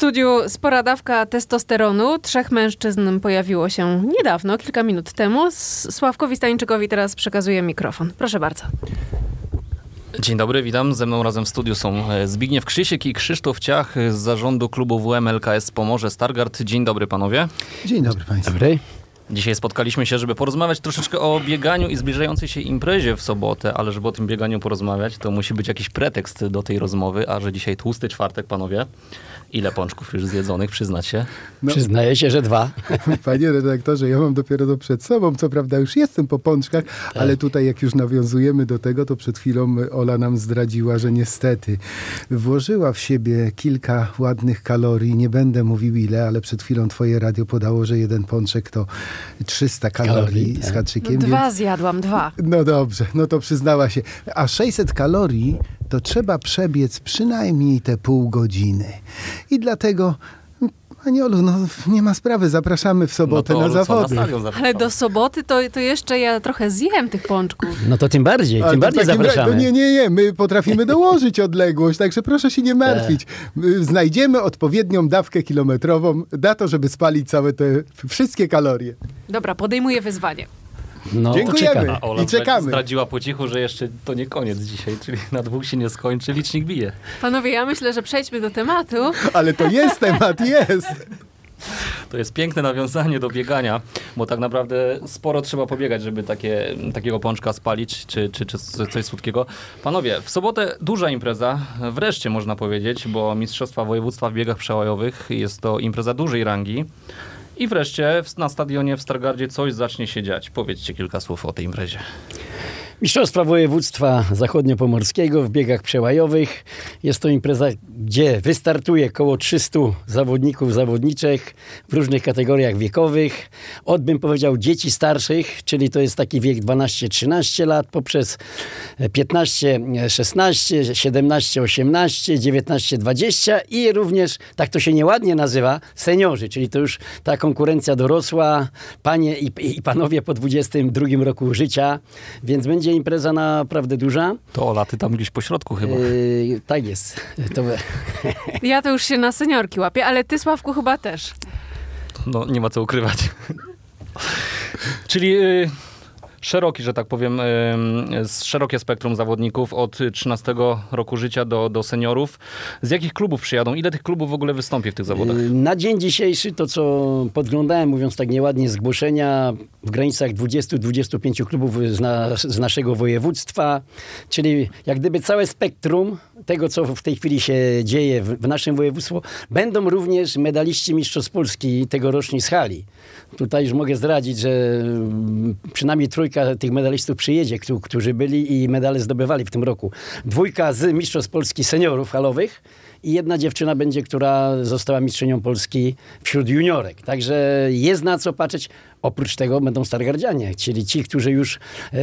studiu spora dawka testosteronu. 3 mężczyzn pojawiło się niedawno, kilka minut temu. Sławkowi Stańczykowi teraz przekazuję mikrofon. Proszę bardzo. Dzień dobry, witam. Ze mną razem w studiu są Zbigniew Krzysiek i Krzysztof Ciach z zarządu klubu WM LKS Pomorze Stargard. Dzień dobry panowie. Dzień dobry państwu. Dobry. Dzisiaj spotkaliśmy się, żeby porozmawiać troszeczkę o bieganiu i zbliżającej się imprezie w sobotę, ale żeby o tym bieganiu porozmawiać, to musi być jakiś pretekst do tej rozmowy, a że dzisiaj tłusty czwartek, panowie. Ile pączków już zjedzonych, przyznacie? No. Przyznaję się, że 2. Panie redaktorze, ja mam dopiero to przed sobą, co prawda już jestem po pączkach, ale tutaj jak już nawiązujemy do tego, to przed chwilą Ola nam zdradziła, że niestety włożyła w siebie kilka ładnych kalorii, nie będę mówił ile, ale przed chwilą twoje radio podało, że jeden pączek to 300 kalorii z haczykiem. 2 zjadłam, 2. No dobrze, no to przyznała się. A 600 kalorii to trzeba przebiec przynajmniej te pół godziny. I dlatego, Pani Olu, no nie ma sprawy, zapraszamy w sobotę na zawody. Ale do soboty to jeszcze ja trochę zjem tych pączków. No to tym bardziej zapraszamy. Nie, my potrafimy dołożyć odległość, także proszę się nie martwić. Znajdziemy odpowiednią dawkę kilometrową na to, żeby spalić całe te wszystkie kalorie. Dobra, podejmuję wyzwanie. No, dziękujemy A Ola i czekamy. zdradziła po cichu, że jeszcze to nie koniec dzisiaj, czyli na 2 się nie skończy, licznik bije. Panowie, ja myślę, że przejdźmy do tematu. Ale to jest temat, jest. To jest piękne nawiązanie do biegania, bo tak naprawdę sporo trzeba pobiegać, żeby takiego pączka spalić, czy coś słodkiego. Panowie, w sobotę duża impreza, wreszcie można powiedzieć, bo Mistrzostwa Województwa w biegach przełajowych jest to impreza dużej rangi. I wreszcie na stadionie w Stargardzie coś zacznie się dziać. Powiedzcie kilka słów o tej imprezie. Mistrzostwa Województwa Zachodniopomorskiego w biegach przełajowych. Jest to impreza, gdzie wystartuje około 300 zawodników, zawodniczek w różnych kategoriach wiekowych. Bym powiedział, dzieci starszych, czyli to jest taki wiek 12-13 lat, poprzez 15-16, 17-18, 19-20 i również, tak to się nieładnie nazywa, seniorzy, czyli to już ta konkurencja dorosła, panie i panowie po 22 roku życia, więc będzie impreza naprawdę duża. To Ola, ty tam gdzieś po środku chyba. Tak jest. Ja to już się na seniorki łapię, ale ty, Sławku, chyba też. No, nie ma co ukrywać. Czyli szeroki, że tak powiem, szerokie spektrum zawodników od 13 roku życia do seniorów. Z jakich klubów przyjadą? Ile tych klubów w ogóle wystąpi w tych zawodach? Na dzień dzisiejszy to, co podglądałem, mówiąc tak nieładnie, zgłoszenia w granicach 20-25 klubów z naszego województwa, czyli jak gdyby całe spektrum tego, co w tej chwili się dzieje w naszym województwie. Będą również medaliści Mistrzostw Polski tegoroczni z hali. Tutaj już mogę zdradzić, że przynajmniej 3 tych medalistów przyjedzie, którzy byli i medale zdobywali w tym roku. 2 z Mistrzostw Polski seniorów halowych i 1 dziewczyna będzie, która została mistrzynią Polski wśród juniorek. Także jest na co patrzeć. Oprócz tego będą stargardzianie, czyli ci, którzy już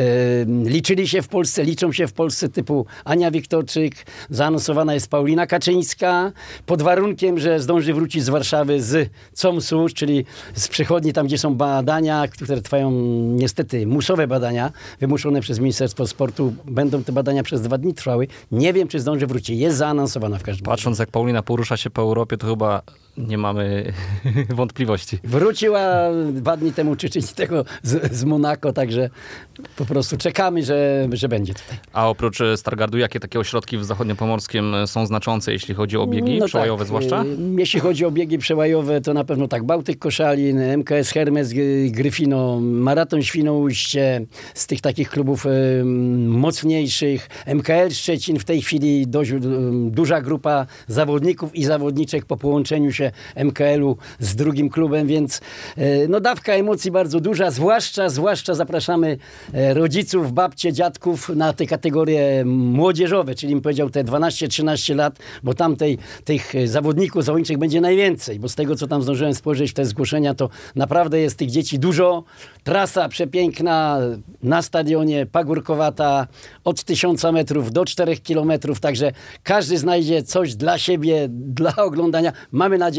liczyli się w Polsce, liczą się w Polsce, typu Ania Wiktorczyk, zaanonsowana jest Paulina Kaczyńska, pod warunkiem, że zdąży wrócić z Warszawy z COMS-u, czyli z przychodni, tam gdzie są badania, które trwają niestety musowe badania, wymuszone przez Ministerstwo Sportu. Będą te badania przez 2 dni trwały. Nie wiem, czy zdąży wrócić. Jest zaanonsowana w każdym razie. Patrząc, jak Paulina porusza się po Europie, to chyba nie mamy wątpliwości. Wróciła 2 dni temu, czy tego z Monako, także po prostu czekamy, że będzie tutaj. A oprócz Stargardu, jakie takie ośrodki w Zachodniopomorskim są znaczące, jeśli chodzi o biegi przełajowe zwłaszcza? Jeśli chodzi o biegi przełajowe, to na pewno tak Bałtyk Koszalin, MKS Hermes Gryfino, Maraton Świnoujście, z tych takich klubów mocniejszych. MKL Szczecin, w tej chwili dość duża grupa zawodników i zawodniczek po połączeniu się MKL-u z drugim klubem, więc dawka emocji bardzo duża, zwłaszcza zapraszamy rodziców, babcie, dziadków na te kategorie młodzieżowe, czyli bym powiedział te 12-13 lat, bo tam tych zawodniczek będzie najwięcej, bo z tego, co tam zdążyłem spojrzeć w te zgłoszenia, to naprawdę jest tych dzieci dużo. Trasa przepiękna na stadionie, pagórkowata, od 1000 metrów do 4 kilometrów, także każdy znajdzie coś dla siebie, dla oglądania. Mamy nadzieję,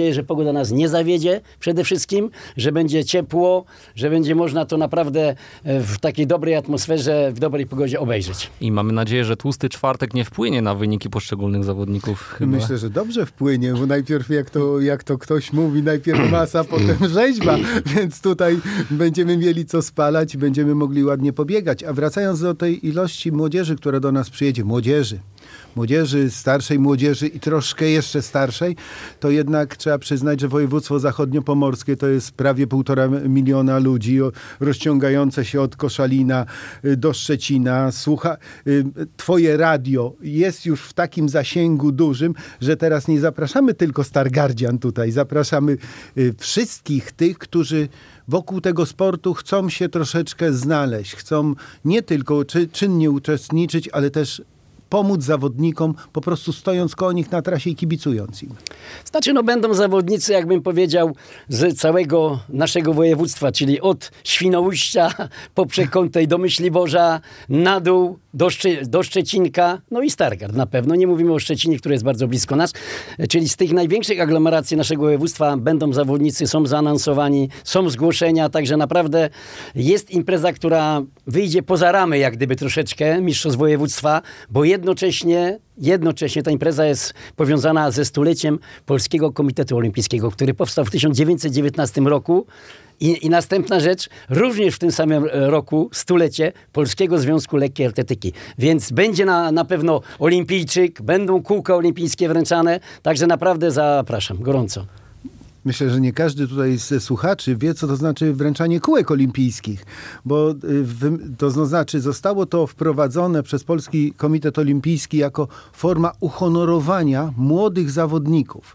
nadzieję, że pogoda nas nie zawiedzie przede wszystkim, że będzie ciepło, że będzie można to naprawdę w takiej dobrej atmosferze, w dobrej pogodzie obejrzeć. I mamy nadzieję, że tłusty czwartek nie wpłynie na wyniki poszczególnych zawodników. Chyba. Myślę, że dobrze wpłynie, bo najpierw jak to ktoś mówi, najpierw masa, potem rzeźba, więc tutaj będziemy mieli co spalać i będziemy mogli ładnie pobiegać. A wracając do tej ilości młodzieży, która do nas przyjedzie, młodzieży, starszej młodzieży i troszkę jeszcze starszej, to jednak trzeba przyznać, że województwo zachodniopomorskie to jest prawie 1,5 miliona ludzi, rozciągające się od Koszalina do Szczecina. Twoje radio jest już w takim zasięgu dużym, że teraz nie zapraszamy tylko stargardzian tutaj, zapraszamy wszystkich tych, którzy wokół tego sportu chcą się troszeczkę znaleźć, chcą nie tylko czynnie uczestniczyć, ale też pomóc zawodnikom, po prostu stojąc koło nich na trasie i kibicując im. Znaczy, będą zawodnicy, jakbym powiedział, z całego naszego województwa, czyli od Świnoujścia, poprzez Kątej do Myśliborza, na dół do Szczecinka, no i Stargard na pewno. Nie mówimy o Szczecinie, który jest bardzo blisko nas. Czyli z tych największych aglomeracji naszego województwa będą zawodnicy, są zaanonsowani, są zgłoszenia, także naprawdę jest impreza, która wyjdzie poza ramy, jak gdyby troszeczkę, mistrzostw województwa, bo jednocześnie ta impreza jest powiązana ze stuleciem Polskiego Komitetu Olimpijskiego, który powstał w 1919 roku. I następna rzecz, również w tym samym roku, stulecie Polskiego Związku Lekkiej Atletyki. Więc będzie na pewno olimpijczyk, będą kółka olimpijskie wręczane, także naprawdę zapraszam gorąco. Myślę, że nie każdy tutaj ze słuchaczy wie, co to znaczy wręczanie kółek olimpijskich, bo to znaczy zostało to wprowadzone przez Polski Komitet Olimpijski jako forma uhonorowania młodych zawodników.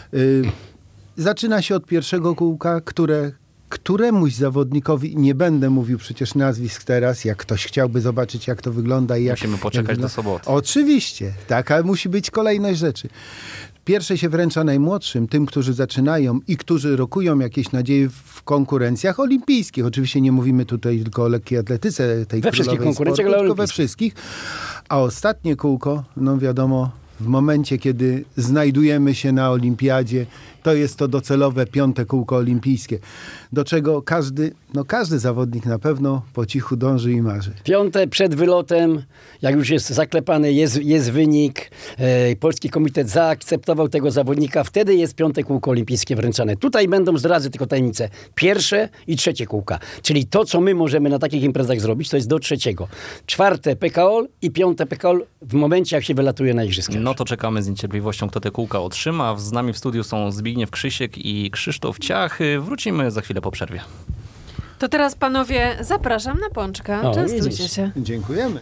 Zaczyna się od pierwszego kółka, któremuś zawodnikowi, nie będę mówił przecież nazwisk teraz, jak ktoś chciałby zobaczyć, jak to wygląda. Musimy poczekać do soboty. Oczywiście, taka musi być kolejność rzeczy. Pierwsze się wręcza najmłodszym, tym, którzy zaczynają i którzy rokują jakieś nadzieje w konkurencjach olimpijskich. Oczywiście nie mówimy tutaj tylko o lekkiej atletyce, tej we wszystkich konkurencjach, sportu, tylko we wszystkich. A ostatnie kółko, wiadomo, w momencie, kiedy znajdujemy się na olimpiadzie, to jest to docelowe 5. kółko olimpijskie, do czego każdy zawodnik na pewno po cichu dąży i marzy. 5. przed wylotem, jak już jest zaklepany, jest wynik, Polski Komitet zaakceptował tego zawodnika, wtedy jest 5. kółko olimpijskie wręczane. Tutaj będą, zdradzę tylko tajemnicę, 1. i 3. kółka. Czyli to, co my możemy na takich imprezach zrobić, to jest do 3. 4. PKOL i 5. PKOL w momencie, jak się wylatuje na igrzyska. No to czekamy z niecierpliwością, kto te kółka otrzyma. Z nami w studiu są Zbigniew Krzysiek i Krzysztof Ciach. Wrócimy za chwilę po przerwie. To teraz, panowie, zapraszam na pączka. Częstujcie się. Dziękujemy.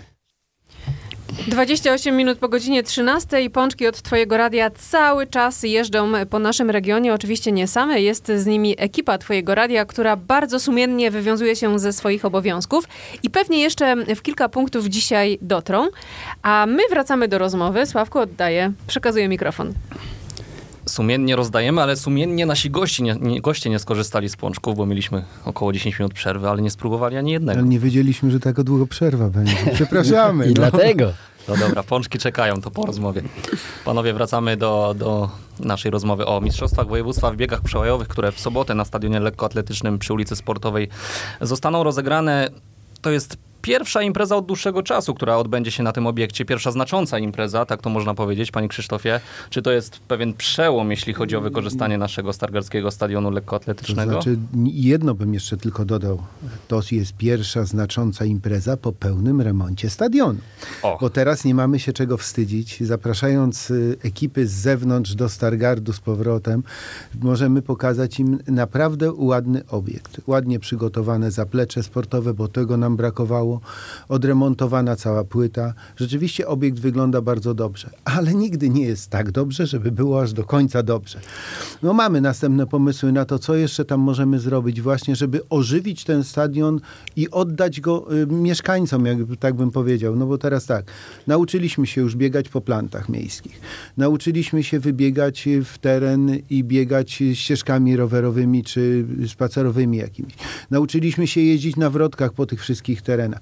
28 minut po godzinie 13 i pączki od Twojego radia cały czas jeżdżą po naszym regionie. Oczywiście nie same, jest z nimi ekipa Twojego radia, która bardzo sumiennie wywiązuje się ze swoich obowiązków i pewnie jeszcze w kilka punktów dzisiaj dotrą. A my wracamy do rozmowy. Sławku, przekazuję mikrofon. Sumiennie rozdajemy, ale sumiennie nasi goście nie skorzystali z pączków, bo mieliśmy około 10 minut przerwy, ale nie spróbowali ani jednego. Ale nie wiedzieliśmy, że taka długo przerwa będzie. Przepraszamy. I dlatego. No dobra, pączki czekają, to po rozmowie. Panowie, wracamy do naszej rozmowy o mistrzostwach województwa w biegach przełajowych, które w sobotę na stadionie lekkoatletycznym przy ulicy Sportowej zostaną rozegrane. To jest pierwsza impreza od dłuższego czasu, która odbędzie się na tym obiekcie. Pierwsza znacząca impreza, tak to można powiedzieć. Panie Krzysztofie, czy to jest pewien przełom, jeśli chodzi o wykorzystanie naszego stargardzkiego stadionu lekkoatletycznego? To znaczy, jedno bym jeszcze tylko dodał. To jest pierwsza znacząca impreza po pełnym remoncie stadionu. Bo teraz nie mamy się czego wstydzić. Zapraszając ekipy z zewnątrz do Stargardu z powrotem, możemy pokazać im naprawdę ładny obiekt. Ładnie przygotowane zaplecze sportowe, bo tego nam brakowało. Odremontowana cała płyta. Rzeczywiście obiekt wygląda bardzo dobrze, ale nigdy nie jest tak dobrze, żeby było aż do końca dobrze. Mamy następne pomysły na to, co jeszcze tam możemy zrobić właśnie, żeby ożywić ten stadion i oddać go mieszkańcom, tak bym powiedział. Bo teraz tak, nauczyliśmy się już biegać po plantach miejskich. Nauczyliśmy się wybiegać w teren i biegać ścieżkami rowerowymi czy spacerowymi jakimiś. Nauczyliśmy się jeździć na wrotkach po tych wszystkich terenach.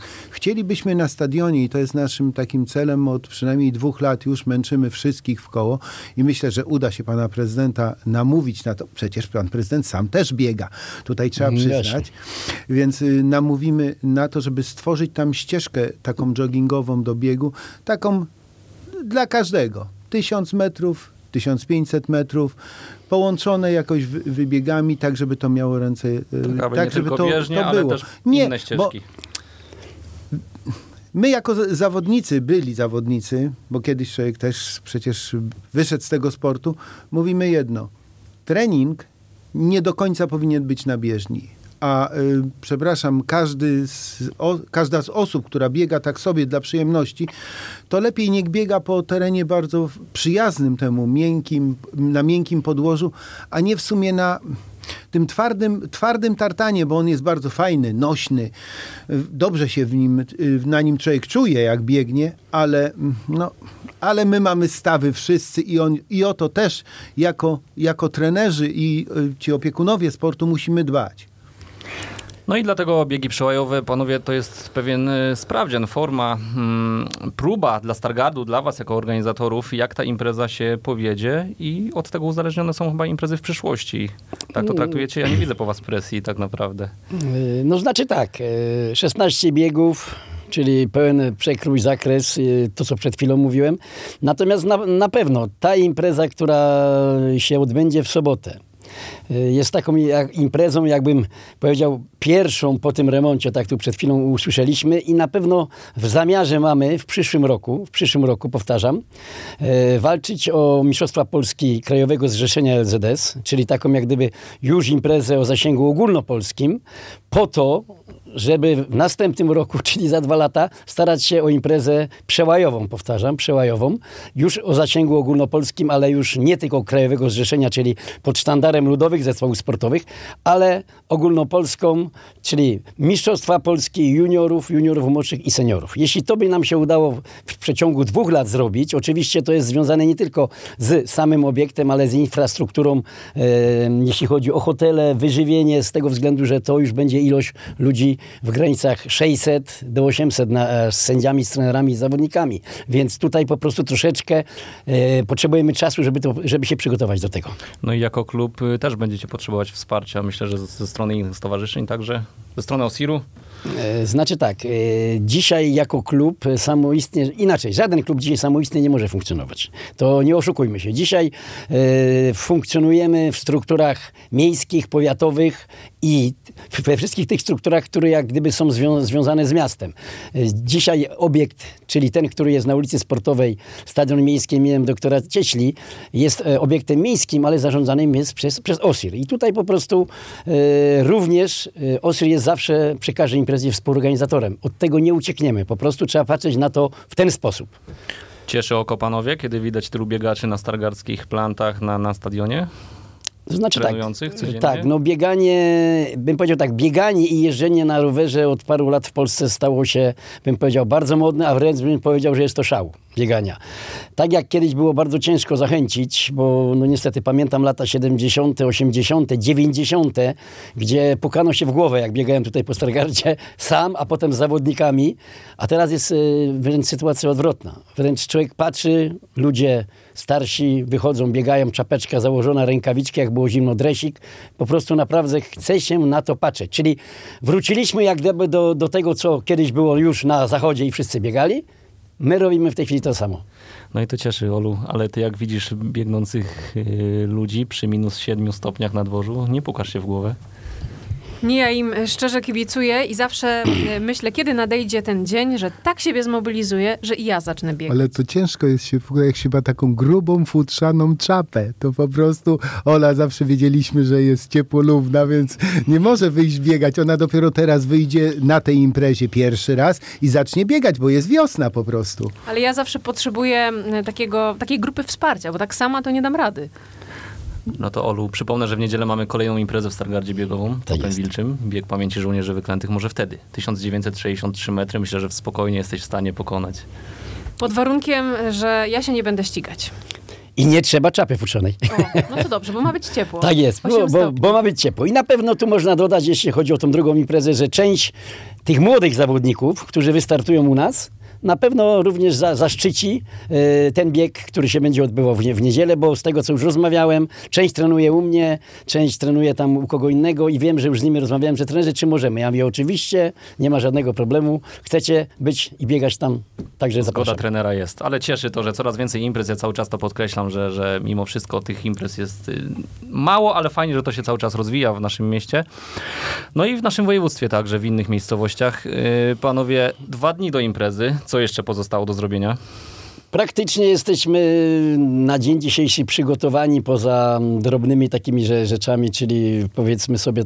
Chcielibyśmy na stadionie, i to jest naszym takim celem od przynajmniej 2 lat, już męczymy wszystkich w koło i myślę, że uda się pana prezydenta namówić na to. Przecież pan prezydent sam też biega. Tutaj trzeba przyznać. Więc namówimy na to, żeby stworzyć tam ścieżkę taką joggingową do biegu, taką dla każdego. 1000 metrów, 1500 metrów, połączone jakoś wybiegami, tak żeby to miało ręce, tak żeby to bieżnie, było. Ale też inne ścieżki. My jako byli zawodnicy, bo kiedyś człowiek też przecież wyszedł z tego sportu, mówimy jedno. Trening nie do końca powinien być na bieżni. A przepraszam, każda z osób, która biega tak sobie dla przyjemności, to lepiej niech biega po terenie bardzo przyjaznym temu, na miękkim podłożu, a nie w sumie na tym twardym tartanie, bo on jest bardzo fajny, nośny. Dobrze się na nim człowiek czuje, jak biegnie, ale my mamy stawy wszyscy i o to też jako trenerzy i ci opiekunowie sportu musimy dbać. No i dlatego biegi przełajowe, panowie, to jest pewien sprawdzian, forma, próba dla Stargardu, dla was jako organizatorów, jak ta impreza się powiedzie i od tego uzależnione są chyba imprezy w przyszłości. Tak to traktujecie? Ja nie widzę po was presji tak naprawdę. No znaczy tak, 16 biegów, czyli pełen przekrój, zakres, to co przed chwilą mówiłem. Natomiast na pewno ta impreza, która się odbędzie w sobotę, jest taką imprezą, jakbym powiedział, pierwszą po tym remoncie, tak tu przed chwilą usłyszeliśmy i na pewno w zamiarze mamy w przyszłym roku, powtarzam, walczyć o Mistrzostwa Polski Krajowego Zrzeszenia LZS, czyli taką jak gdyby już imprezę o zasięgu ogólnopolskim, po to, żeby w następnym roku, czyli za 2 lata, starać się o imprezę przełajową, powtarzam, przełajową, już o zasięgu ogólnopolskim, ale już nie tylko Krajowego Zrzeszenia, czyli pod sztandarem ludowych zespołów sportowych, ale ogólnopolską, czyli Mistrzostwa Polski juniorów młodszych i seniorów. Jeśli to by nam się udało w przeciągu 2 lat zrobić, oczywiście to jest związane nie tylko z samym obiektem, ale z infrastrukturą, jeśli chodzi o hotele, wyżywienie, z tego względu, że to już będzie ilość ludzi w granicach 600 do 800 z sędziami, z trenerami, z zawodnikami. Więc tutaj po prostu troszeczkę potrzebujemy czasu, żeby się przygotować do tego. No i jako klub też będziecie potrzebować wsparcia, myślę, że ze strony innych stowarzyszeń, także ze strony OSIR-u. Znaczy tak, dzisiaj jako klub samoistnie, inaczej, żaden klub dzisiaj samoistnie nie może funkcjonować. To nie oszukujmy się. Dzisiaj funkcjonujemy w strukturach miejskich, powiatowych i we wszystkich tych strukturach, które jak gdyby są związane z miastem. Dzisiaj obiekt, czyli ten, który jest na ulicy Sportowej, Stadion Miejski imieniem doktora Cieśli, jest obiektem miejskim, ale zarządzanym jest przez OSIR. I tutaj po prostu również OSIR jest zawsze przy każdej imprezie współorganizatorem. Od tego nie uciekniemy. Po prostu trzeba patrzeć na to w ten sposób. Cieszy oko, panowie, kiedy widać tylu biegaczy na stargardzkich plantach na stadionie? To znaczy tak, no bieganie, bym powiedział tak, bieganie i jeżdżenie na rowerze od paru lat w Polsce stało się, bym powiedział, bardzo modne, a wręcz bym powiedział, że jest to szał biegania. Tak jak kiedyś było bardzo ciężko zachęcić, bo no niestety pamiętam lata 70., 80., 90., gdzie pukano się w głowę, jak biegałem tutaj po Stargardzie sam, a potem z zawodnikami, a teraz jest wręcz sytuacja odwrotna. Wręcz człowiek patrzy, ludzie starsi wychodzą, biegają, czapeczka założona, rękawiczki, jak było zimno, dresik. Po prostu naprawdę chce się na to patrzeć. Czyli wróciliśmy jak gdyby do tego, co kiedyś było już na zachodzie i wszyscy biegali. My robimy w tej chwili to samo. No i to cieszy, Olu, ale ty jak widzisz biegnących ludzi przy -7 stopniach na dworzu, nie pukasz się w głowę? Nie, ja im szczerze kibicuję i zawsze myślę, kiedy nadejdzie ten dzień, że tak siebie zmobilizuję, że i ja zacznę biegać. Ale to ciężko jest się, w ogóle jak się ma taką grubą, futrzaną czapę, to po prostu Ola zawsze wiedzieliśmy, że jest ciepłolubna, więc nie może wyjść biegać. Ona dopiero teraz wyjdzie na tej imprezie pierwszy raz i zacznie biegać, bo jest wiosna po prostu. Ale ja zawsze potrzebuję takiej grupy wsparcia, bo tak sama to nie dam rady. No to Olu, przypomnę, że w niedzielę mamy kolejną imprezę w Stargardzie biegową, Topem Wilczym, bieg pamięci żołnierzy wyklętych. Może wtedy 1963 metry, myślę, że spokojnie jesteś w stanie pokonać. Pod warunkiem, że ja się nie będę ścigać. I nie trzeba czapy futrzanej. No to dobrze, bo ma być ciepło. Tak jest, 8 stopni. bo ma być ciepło. I na pewno tu można dodać, jeśli chodzi o tą drugą imprezę, że część tych młodych zawodników, którzy wystartują u nas, na pewno również zaszczyci ten bieg, który się będzie odbywał w niedzielę, bo z tego, co już rozmawiałem, część trenuje u mnie, część trenuje tam u kogo innego i wiem, że już z nimi rozmawiałem, że trenerzy, czy możemy? Ja mówię, oczywiście, nie ma żadnego problemu, chcecie być i biegać tam, także zapraszam. Zgoda trenera jest, ale cieszy to, że coraz więcej imprez, ja cały czas to podkreślam, że mimo wszystko tych imprez jest mało, ale fajnie, że to się cały czas rozwija w naszym mieście. No i w naszym województwie także, w innych miejscowościach. Panowie, 2 dni do imprezy. Co jeszcze pozostało do zrobienia? Praktycznie jesteśmy na dzień dzisiejszy przygotowani poza drobnymi takimi rzeczami, czyli powiedzmy sobie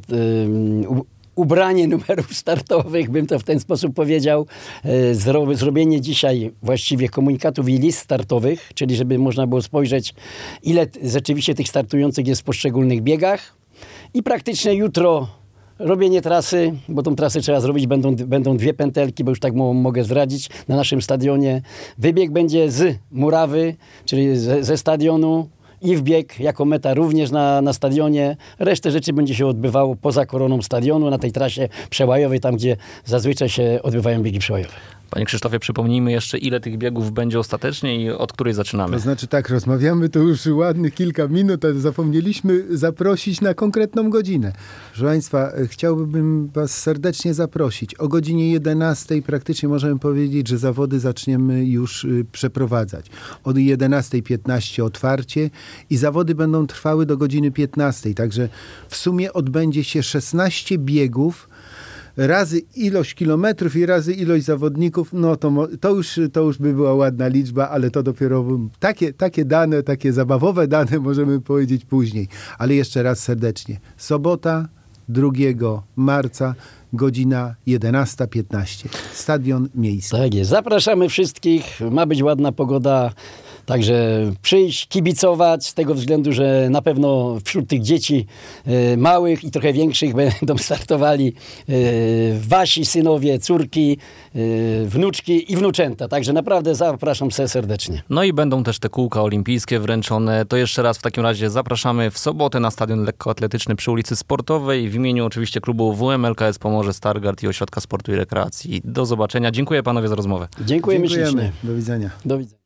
ubranie numerów startowych, bym to w ten sposób powiedział. Zrobienie dzisiaj właściwie komunikatów i list startowych, czyli żeby można było spojrzeć, ile rzeczywiście tych startujących jest w poszczególnych biegach. I praktycznie jutro robienie trasy, bo tą trasę trzeba zrobić, będą 2 pętelki, bo już tak mogę zdradzić, na naszym stadionie. Wybieg będzie z murawy, czyli ze stadionu i wbieg jako meta również na stadionie. Resztę rzeczy będzie się odbywało poza koroną stadionu, na tej trasie przełajowej, tam gdzie zazwyczaj się odbywają biegi przełajowe. Panie Krzysztofie, przypomnijmy jeszcze, ile tych biegów będzie ostatecznie i od której zaczynamy. To znaczy tak, rozmawiamy to już ładnych kilka minut, ale zapomnieliśmy zaprosić na konkretną godzinę. Proszę Państwa, chciałbym Was serdecznie zaprosić. O godzinie 11 praktycznie możemy powiedzieć, że zawody zaczniemy już przeprowadzać. Od 11:15 otwarcie i zawody będą trwały do godziny 15. Także w sumie odbędzie się 16 biegów, razy ilość kilometrów i razy ilość zawodników, no to już by była ładna liczba, ale to dopiero takie dane, takie zabawowe dane możemy powiedzieć później. Ale jeszcze raz serdecznie. Sobota, 2 marca, godzina 11:15. Stadion miejski. Tak jest. Zapraszamy wszystkich. Ma być ładna pogoda. Także przyjść, kibicować z tego względu, że na pewno wśród tych dzieci małych i trochę większych będą startowali wasi synowie, córki, wnuczki i wnuczęta. Także naprawdę zapraszam serdecznie. No i będą też te kółka olimpijskie wręczone. To jeszcze raz w takim razie zapraszamy w sobotę na stadion lekkoatletyczny przy ulicy Sportowej w imieniu oczywiście klubu WM-LKS Pomorze Stargard i Ośrodka Sportu i Rekreacji. Do zobaczenia. Dziękuję panowie za rozmowę. Dziękujemy ślicznie. Do widzenia. Do widzenia.